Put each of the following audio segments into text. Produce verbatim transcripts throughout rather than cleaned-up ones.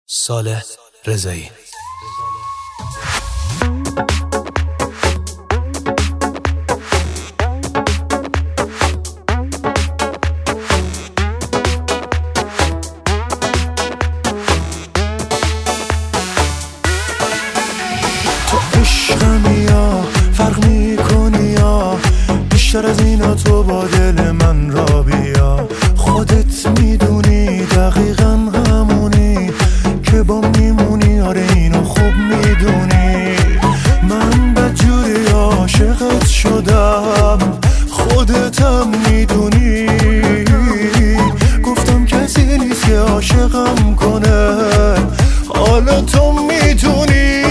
صالح رضایی. تو عشقمی یا فرق میکنی یا بیشتر از اینا، تو با دل من را بیا. خودت میدونی دقیقا همونی که با میمونی، آره اینو خوب میدونی. من بدجوری عاشقت شدم، خودتم میدونی. گفتم کسی نیست که عاشقم کنه، حالا تو میدونی.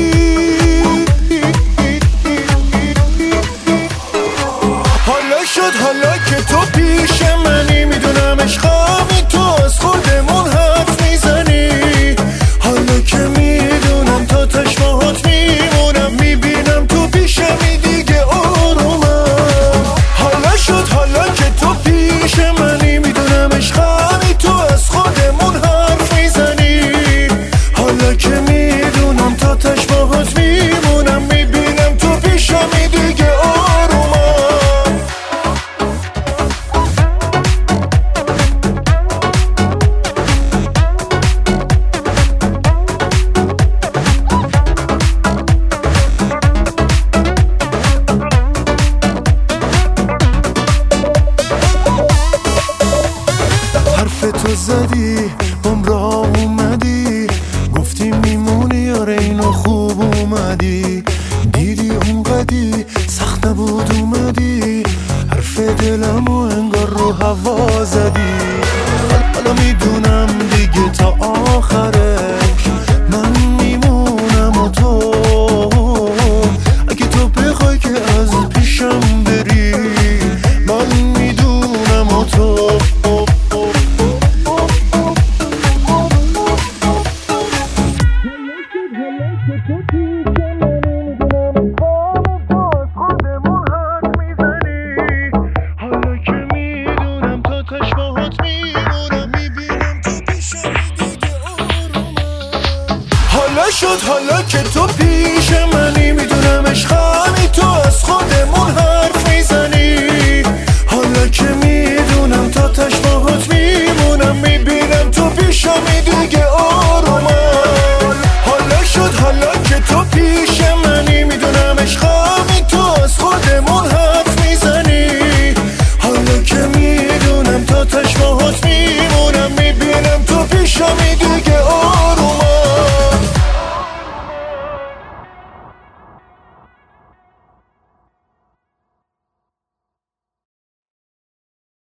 حالا شد حالا که تو پیش منی، میدونم عشقمی، تو از خودمون حرف میزنی. حالا که میدونم تا تشماهات میمونم، میبینم تو پیشمی دیگه آرومم. حالا شد حالا که تو پیش منی، میدونم عشقمی، تو از خودمون حرف میزنی. حالا که میدونم تا تشماهات میمونم، میبینم تو پیشمی دیگه آرومم. تو زدی بام را اومدی، گفتی میمونی، آره اینو خوب اومدی. دیدی اونقدی سخت نبود اومدی، حرف دلمو انگار رو هوا زدی. حالا میدونم دیگه تا آخرش من میمونم و تو، اگه تو بخوای که از پیشم بری، من میدونم و تو. حالا شد حالا که تو پیش منی، میدونم عشقمی، تو از خودمون حرف میزنی. حالا که میدونم تا تشماهات میمونم، میبینم تو پیشمی دیگه